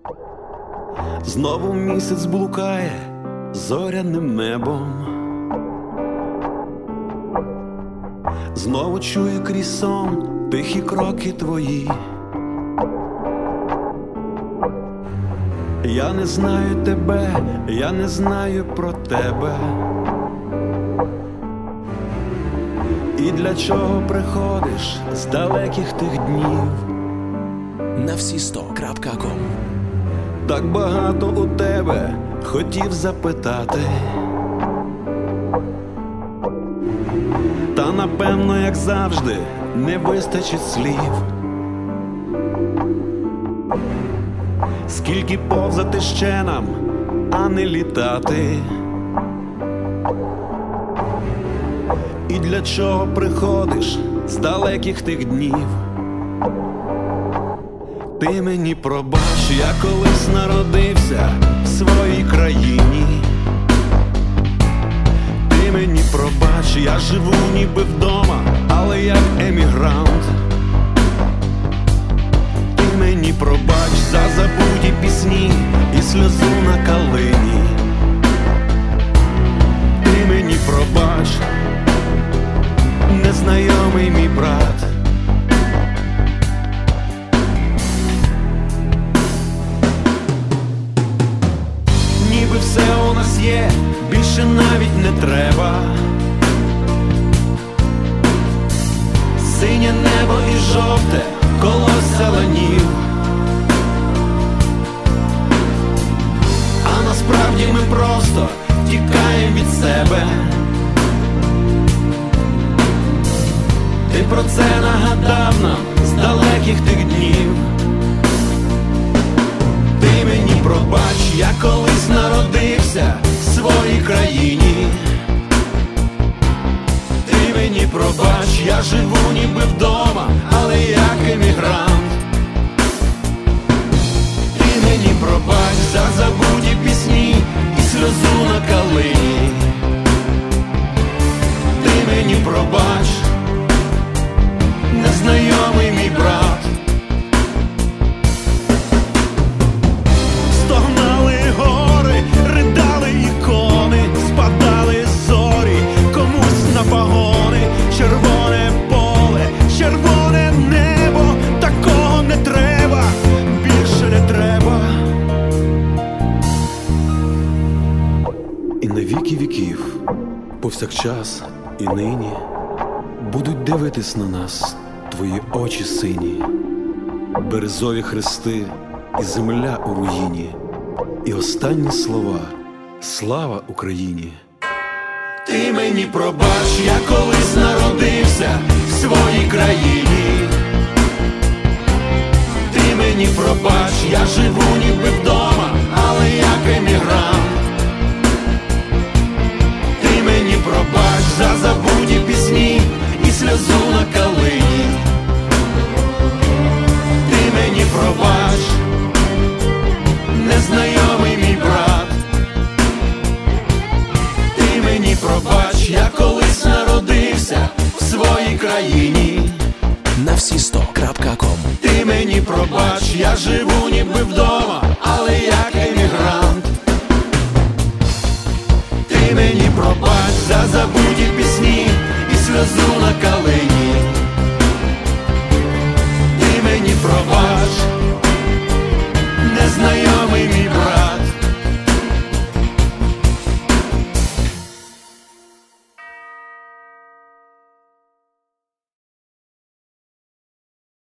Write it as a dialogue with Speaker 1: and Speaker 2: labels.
Speaker 1: Знову місяць блукає зоряним небом, знову чую крізь сон тихі кроки твої. Я не знаю тебе, я не знаю про тебе. І для чого приходиш з далеких тих днів?
Speaker 2: На всі100.com.
Speaker 1: Так багато у тебе хотів запитати, та напевно, як завжди, не вистачить слів. Скільки повзати ще нам, а не літати? І для чого приходиш з далеких тих днів? Ти мені пробач, я колись народився в своїй країні. Ти мені пробач, я живу ніби вдома, але як емігрант. Ти мені пробач за забуті пісні і сльозу на калині. Ти мені пробач, незнайомий мій брат. Ніби все у нас є, більше навіть не треба. Синє небо і жовте колося ланів. А насправді ми просто тікаємо від себе. Ти про це нагадав нам з далеких тих днів. Ти мені пробач, я колись народився в своїй країні. Ти мені пробач, я живу ніби вдома, але як емігрант. Ти мені пробач за забуті пісні і сльозу на калині. Ти мені пробач, незнайомий мій брат. Стогнали гори, ридали ікони, спадали зорі комусь на пагони. Червоне поле, червоне небо, такого не треба, більше не треба. І на віки віків, повсякчас і нині будуть дивитись на нас твої очі сині, березові хрести і земля у руїні, і останні слова «Слава Україні». Ти мені пробач, я колись народився в своїй країні. Ти мені пробач, я живу ніби вдома, але як емігрант. Ти мені пробач за забуті пісні і сльозу на калині. Ти мені пробач, незнайомий мій брат. Ти мені пробач, я колись народився в своїй країні.
Speaker 2: На всі100.com.
Speaker 1: Ти мені пробач, я живу ніби вдома, але як емігрант. Ти мені пробач за забуті пісні і сльозу на калині.